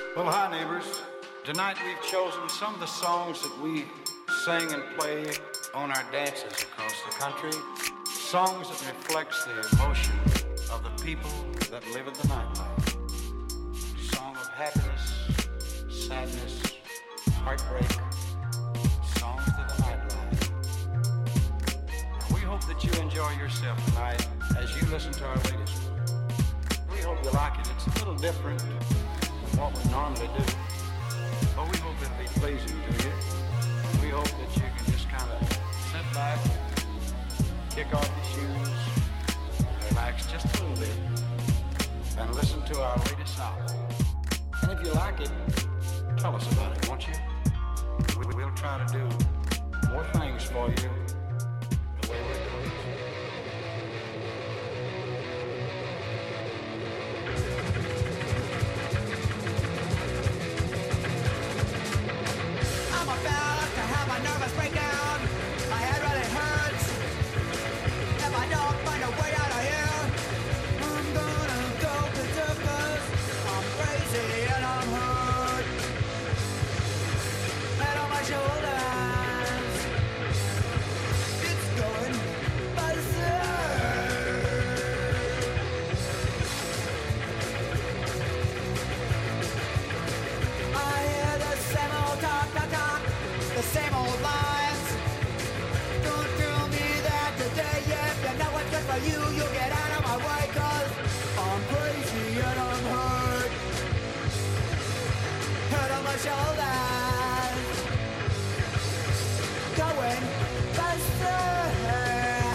Well, hi, neighbors. Tonight we've chosen some of the songs that we sing and play on our dances across the country. Songs that reflects the emotion of the people that live in the nightlife. Song of happiness, sadness, heartbreak. Songs to the nightlife. We hope that you enjoy yourself tonight as you listen to our latest one. We hope you like it. It's a little different than what we normally do, but we hope it'll be pleasing to you. We hope that you can just kind of sit back, kick off your shoes, relax just a little bit, and listen to our latest album. And if you like it, tell us about it, won't you? We'll try to do more things for you the way we're doing it. Nervous breakdown, my head really hurts. If I don't find a way out of here, I'm gonna go berserk 'cause I'm crazy and I'm hurt. Head on my shoulders, it's going berserk. I hear the same old talk, the same old lines. Don't tell me that today, if you know what's good for you, you'll get out of my way, 'cause I'm crazy and I'm hurt. Head on my shoulders, going berserk.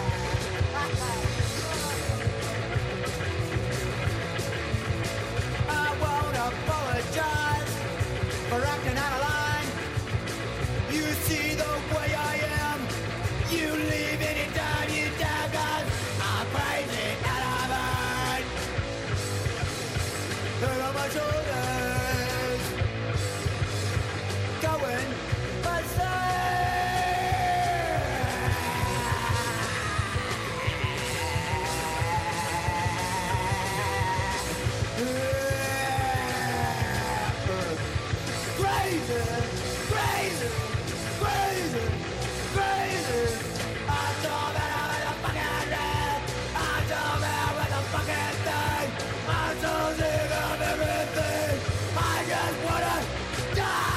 I won't apologize for acting out of line. You see the way I am, you leave anytime you die, 'cause I'm crazy and I'm hurt. Head on my shoulders, going crazy, crazy. Crazy, crazy. I told me I was a fucking rat. I told me I was a fucking thing. I'm so sick of everything. I just wanna die.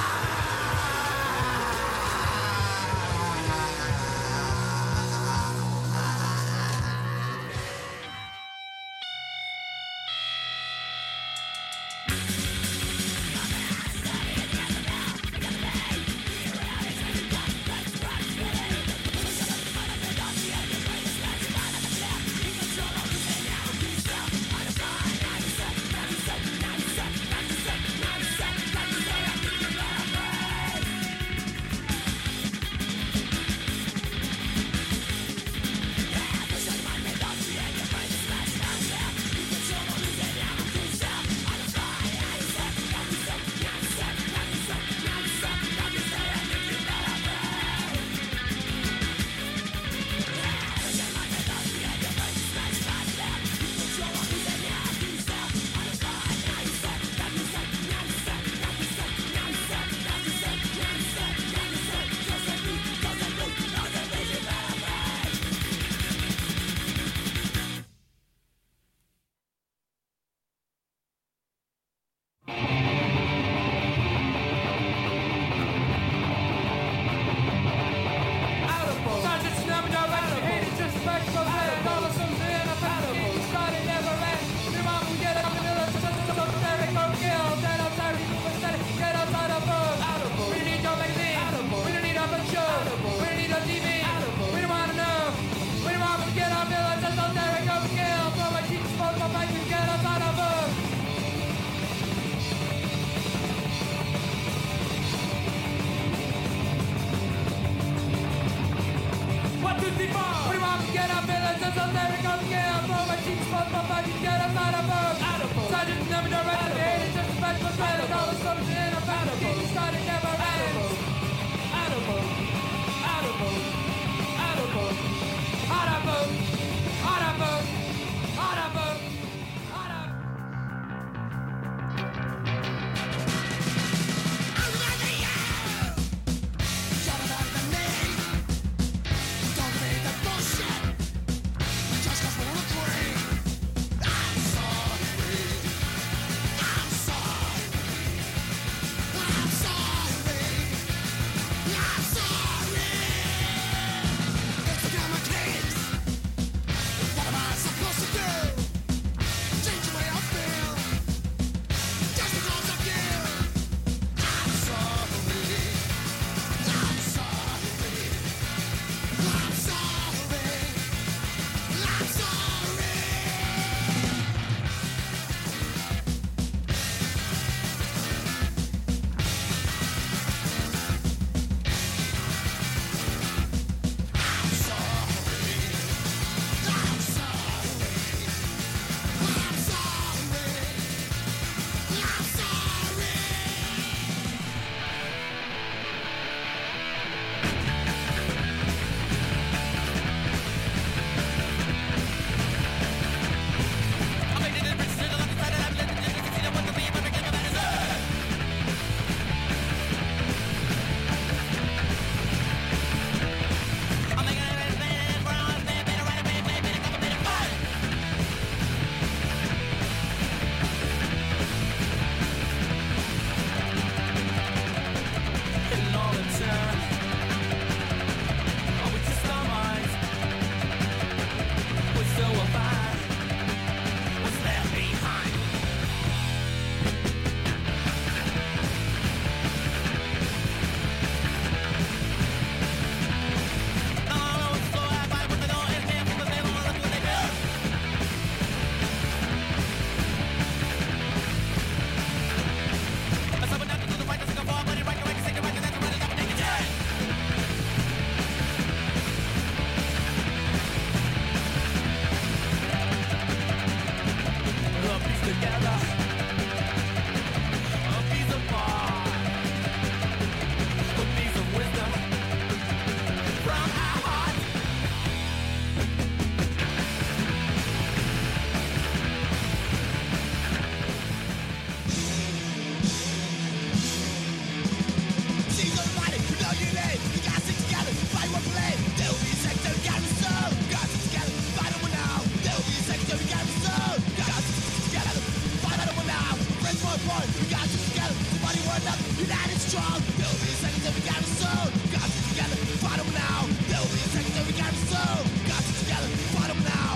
We got to together, somebody one up, united strong. There'll be a second that we got to soon. Got to together, fight them now. There'll be a second that we got to soon. Got to together, fight them now.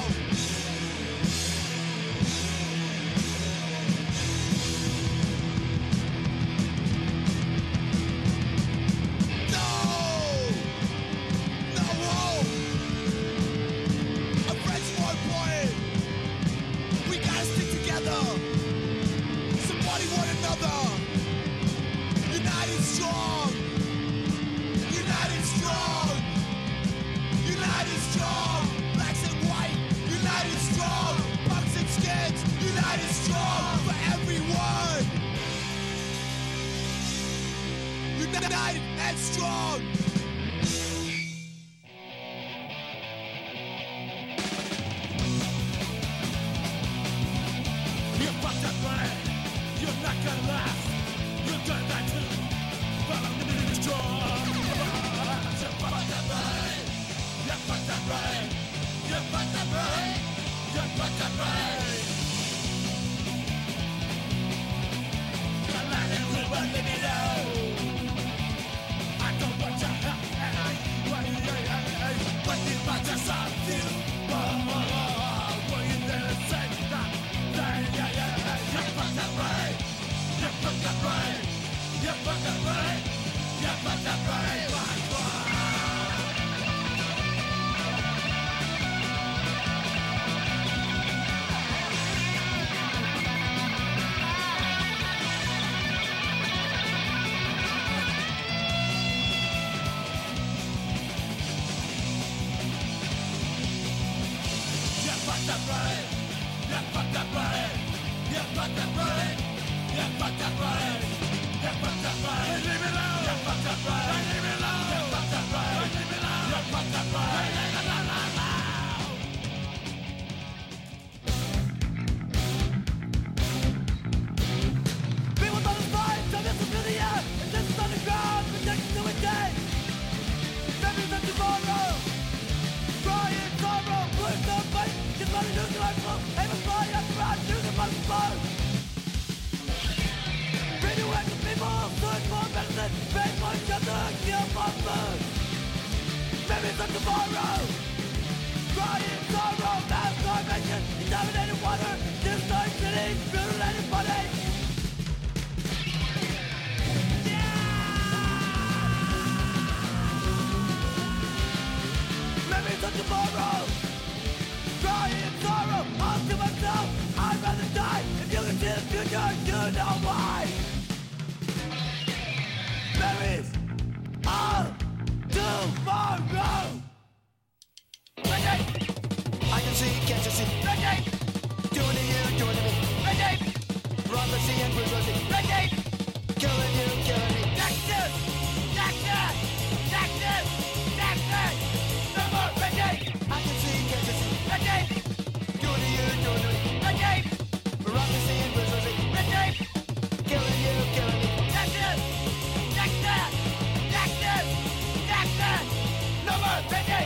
United and strong. You fucked up, buddy. You're not gonna last. You've done that too. But I'm really strong. You fucked up, buddy. You fucked up, buddy. You fucked up, buddy. You fucked up, buddy. You're lying, we won't leave you alone. What did my just on you? Were you there to say that? You fucked up right. You fucked up right. You fucked up right. You fucked up right. Memories of tomorrow, crying sorrow, mass starvation, contaminated water, destroyed cities, mutilated bodies. Memories of tomorrow, crying sorrow, all to myself, I'd rather die. If you can see the future, you know why. Memories of tomorrow. Reggae! I can see, can't you see? Reggae! Doing to you, doing to me. Reggae! Prophecy and bourgeoisie. Reggae! Killing you, killing me. Texas! Texas! Texas! Texas! No more reggae! I can see, can't you see? Reggae! Doing to you, doing to me. Reggae! Prophecy and bourgeoisie. Reggae! Killing you, killing me. Texas! Texas! Texas! Texas! No more reggae!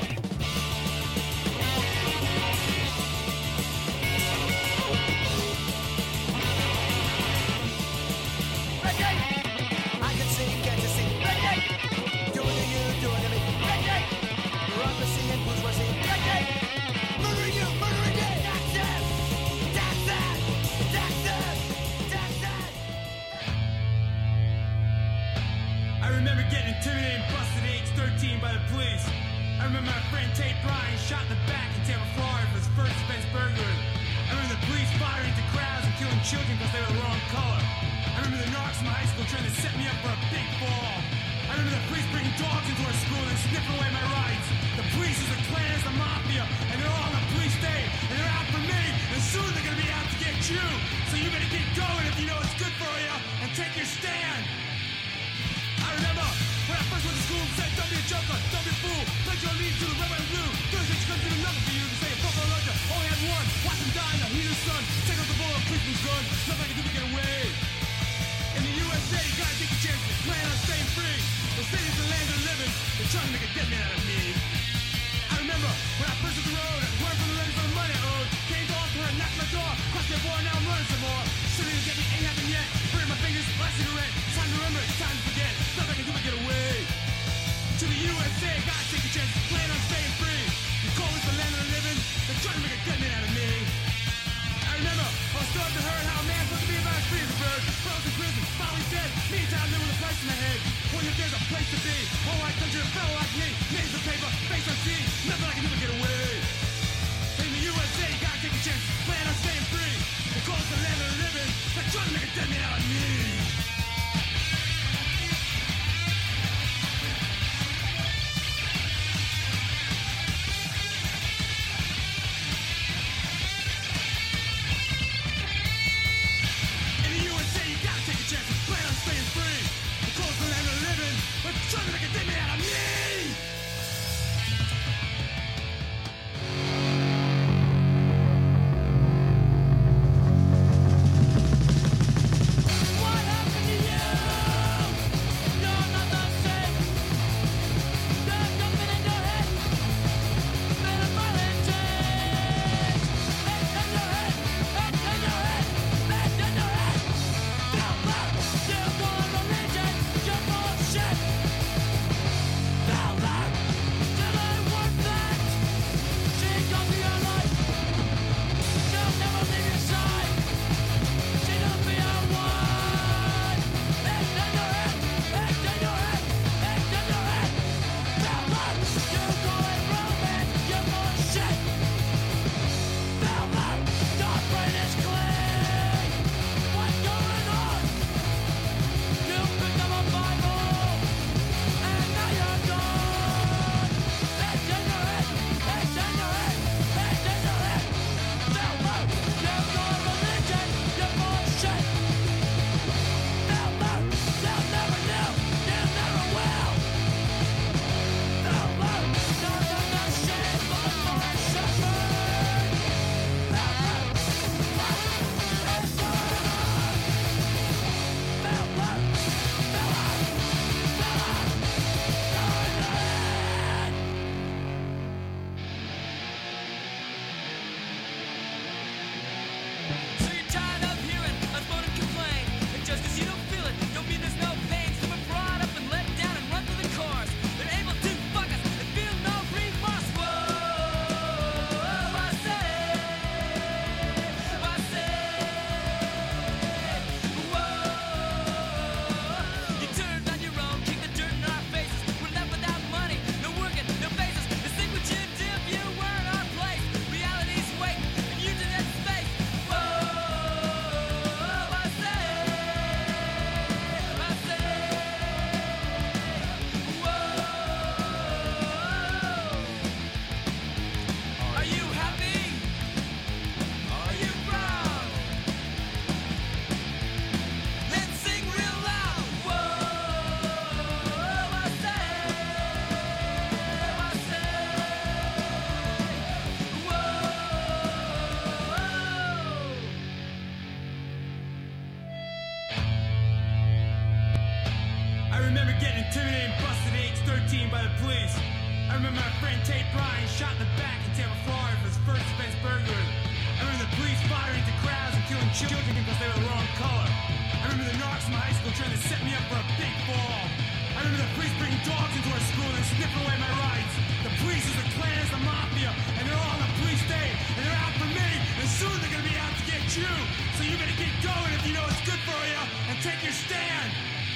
Intimidated and busted at age 13 by the police. I remember my friend Tate Bryan shot in the back in Tampa, Florida for his first offense burglary. I remember the police firing into crowds and killing children because they were the wrong color. I remember the narcs in my high school trying to set me up for a big fall. I remember the police bringing dogs into our school and sniffing away my rights. The police is the Klan, is the mafia, and they're all on the police state, and they're out for me, and soon they're gonna be out to get you. So you better get going if you know it's good for you, and take your stand. I remember when I first went to school and said, don't be a joker, don't be a fool, pledge your allegiance to the red, white, and blue. Those things couldn't do nothing for you to say a football legend, only had one, watch him die in the heat of the sun, take out the bullet, policeman's gun, nothing I can do to get away. In the USA, you gotta take a chance, plan on staying free. The city's the land of the living, they're trying to make a dead man out of me. I remember when I first hit the road, working for the ladies on the money I owed, came to offer her, knocked my door, crossed their boy, now I'm running some more. City to get me ain't happened yet, bring my finger place to be. All white country, a fellow like me. Names the paper, face unseen. Nothing I can never get away. In the USA, you gotta take a chance. Plan on staying free. The cold's the land of the living. They're trying to make a dead man out of me. Trying to make a demon out of me! I remember my friend Tate Bryan shot in the back in Tampa, Florida for his first offense burglary. I remember the police firing into crowds and killing children because they were the wrong color. I remember the narcs from high school trying to set me up for a big fall. I remember the police bringing dogs into our school and sniffing away my rights. The police is the Klan, is the mafia, and they're all on the police state, and they're out for me, and soon they're gonna be out to get you. So you better keep going if you know it's good for you, and take your stand.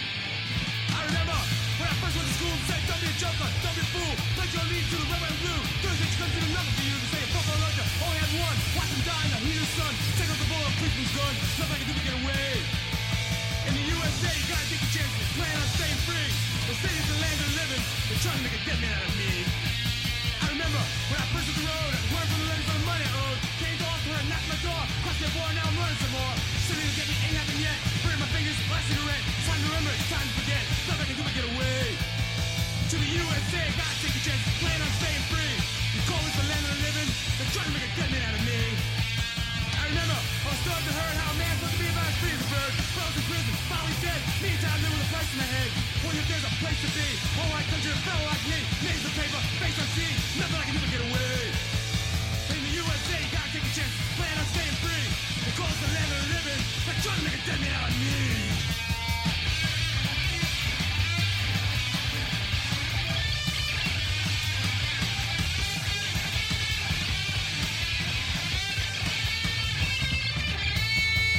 I remember when I first went to school and said, don't be a joker, don't be a fool, pledge your allegiance to the red, white, and blue. Thursday's comes to another for you to say a Buffalo Roger only had one. Watch him die in the heat of the sun. Take out the bullet, policeman's gun. Nothing I can do to get away. In the USA, you gotta take a chance. Plan on staying free. The city's the land of the living. They're trying to make a dead man out of me. I remember when I first hit the road, running from the lens on the money I owed. Came to offer her, knocked my door. Crossed the border, now I'm running some more. City to get me ain't happened yet. Burning my fingers, last cigarette. Time to remember, it's time to forget. Nothing I can do but get away. To the USA, gotta take a chance. Plan on staying free. You call this the land of the living. They're trying to make a dead man out of me. I remember I was starting to hear how a man's supposed to be about as free as a bird. Froze in prison, finally dead. Meantime, living with a price in the head. Wonder if there's a place to be. All white country, a fellow like me. Names the paper, face unseen. Nothing I can do but get away. In the USA, you gotta take a chance. Plan on staying free. They call us the land of the living. They're trying to make a dead man out of me.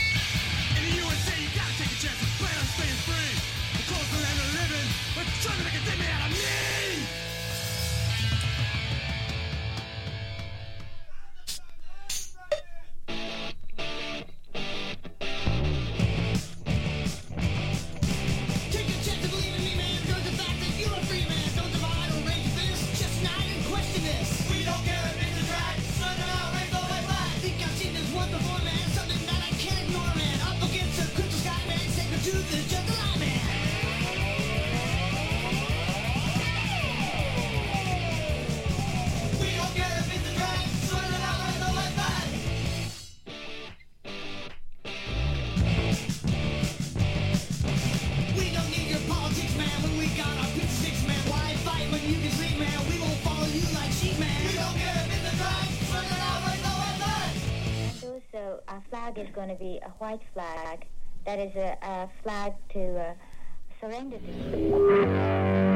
Trying to make truth is just a lie, man. We don't care if it's a drag, sort it out like the white flag. We don't need your politics, man, when we got our pitch sticks, man. Why fight when you can sleep, man? We won't follow you like sheep, man. We don't care if it's a drag, sort it out like the white flag. Also, our flag is going to be a white flag. That is a flag to surrender to.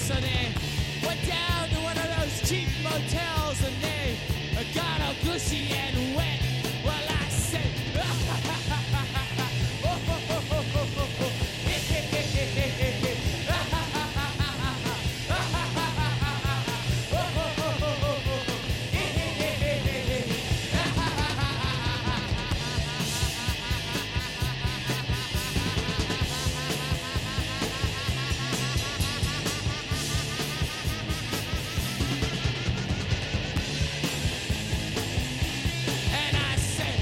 So they went down to one of those cheap motels and they got all gushy and wet. Well, I said, and I said,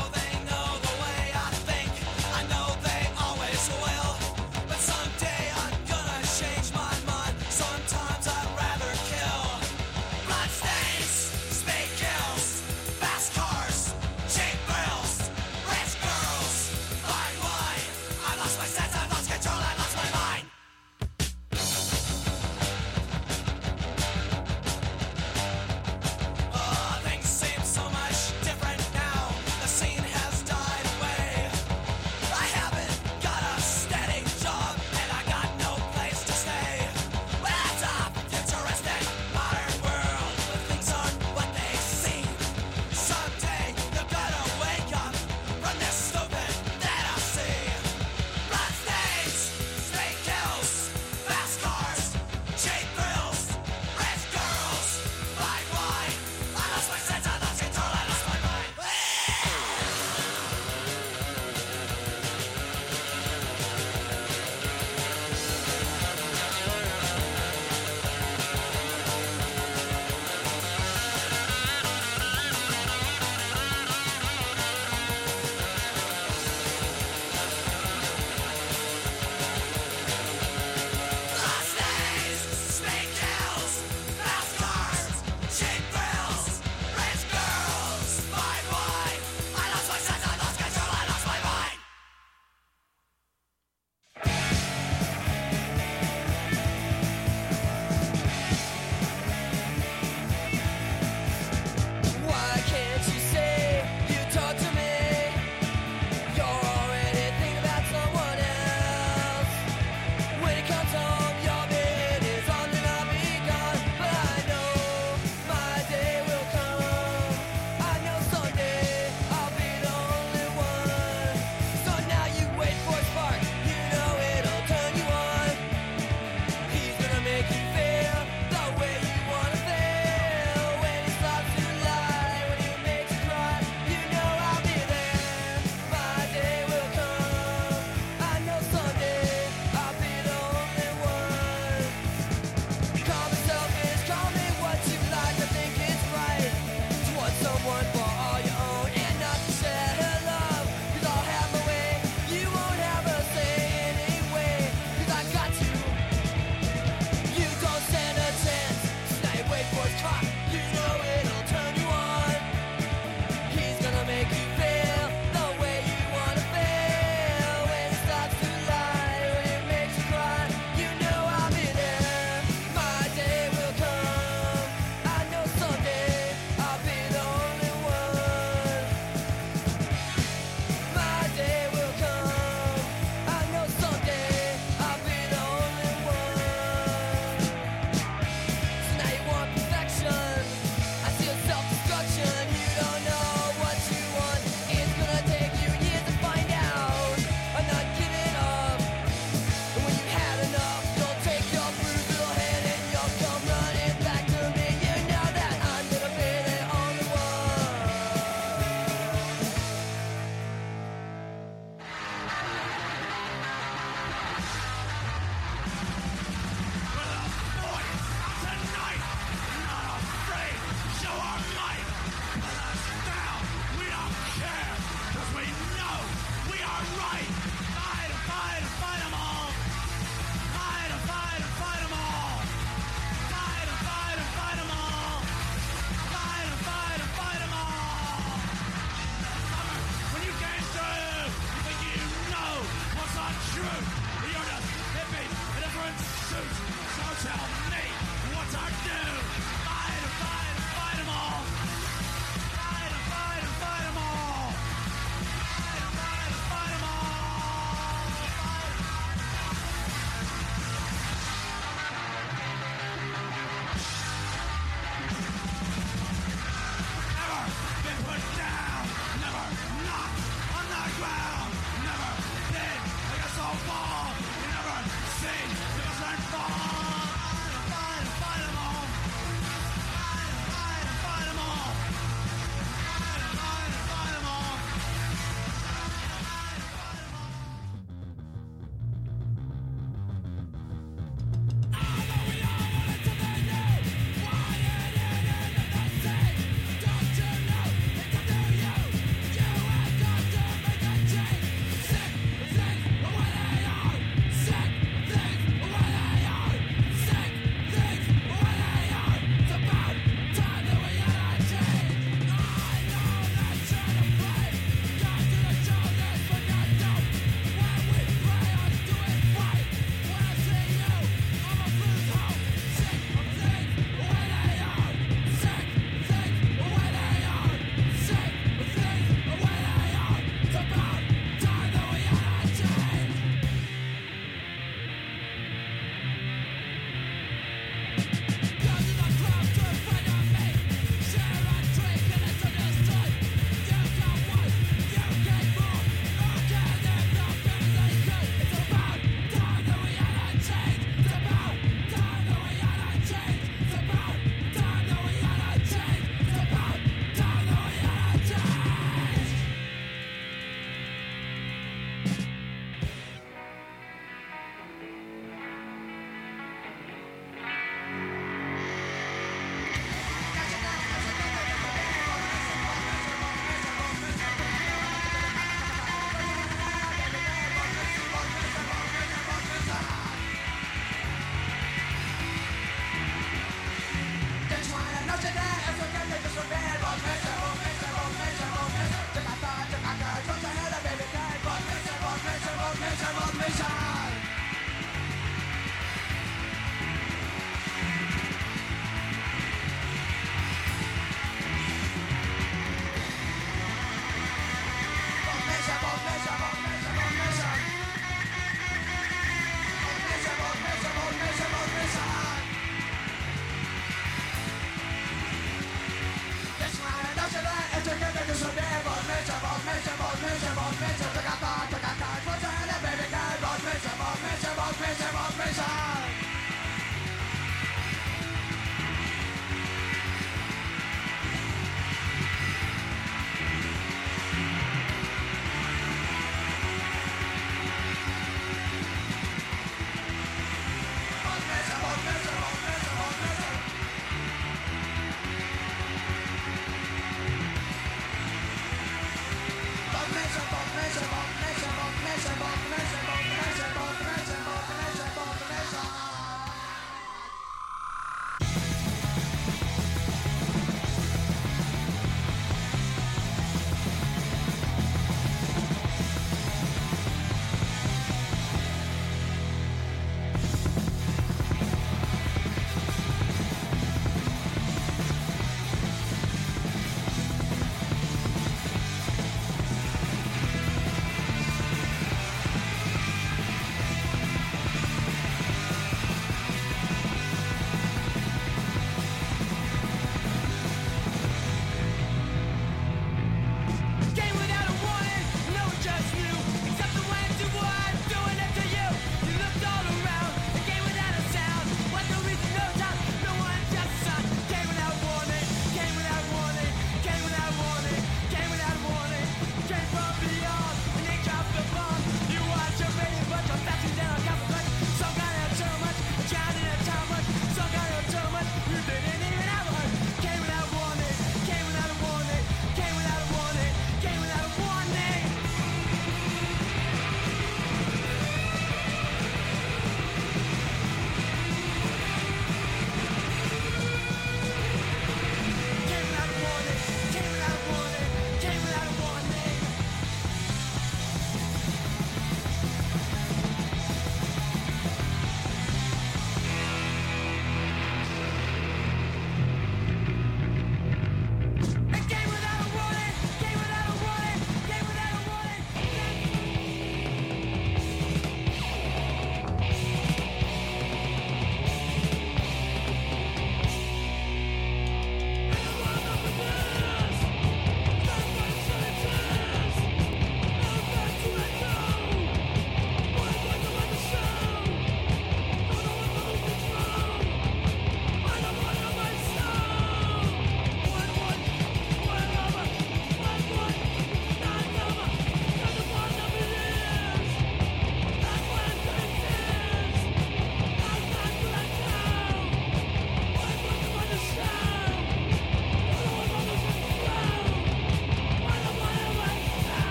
Someday I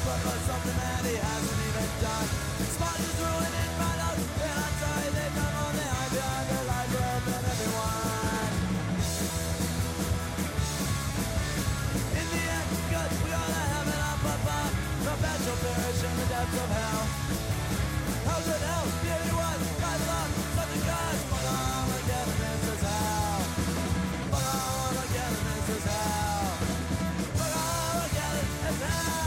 but for something that he hasn't even done. Smart is ruining my life, and I'm sorry they've done all they have behind their life for helping everyone. In the end, good, we all have it up above. No bad shall perish in the depths of hell. Hell's in hell, here he was, by the Lord, such a God. Fuck on again, and this is hell. Fuck on again, and this is hell. Fuck on again, and it's hell.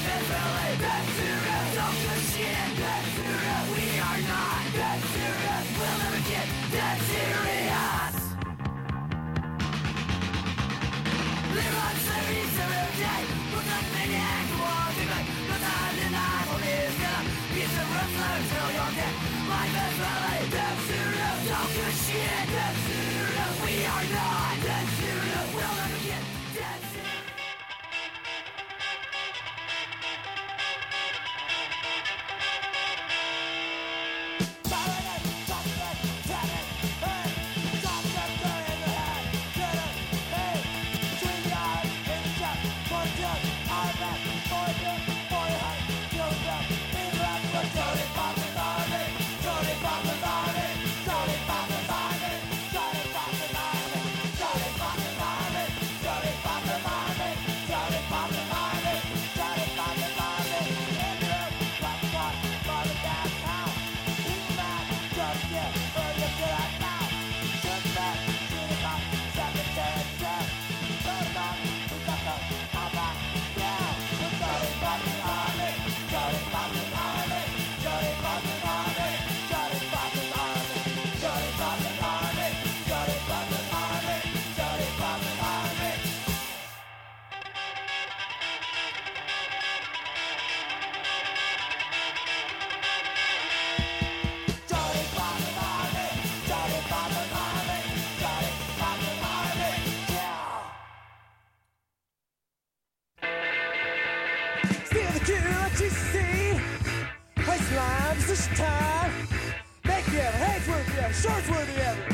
Steal the cue like GCC. Waistline, position time. Make it ever, heads worthy ever, shorts worthy ever.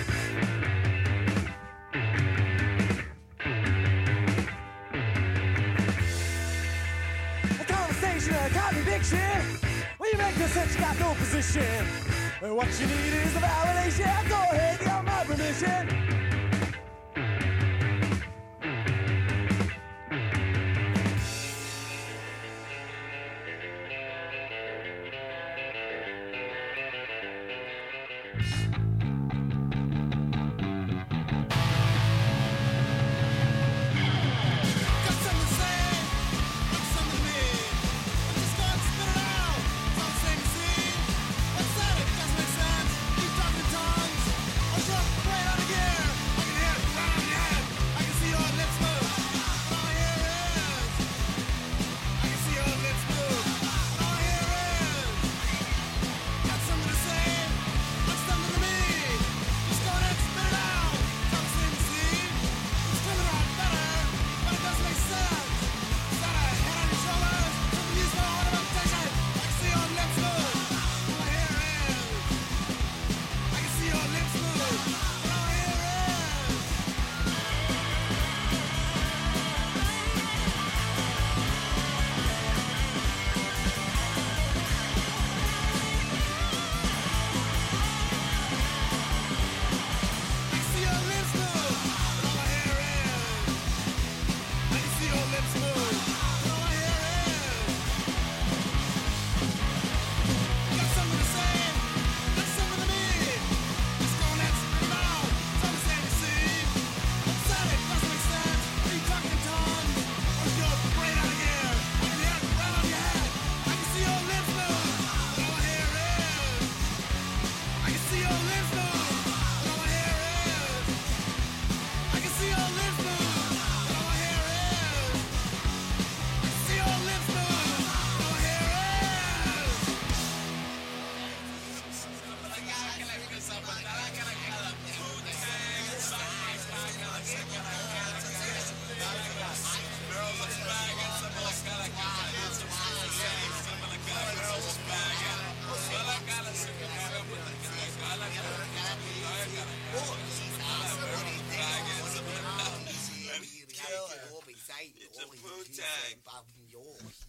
A conversation, a contradiction. When you make a sense, you got no position. And what you need is a validation. Go ahead, you got my permission. It's a poo tag.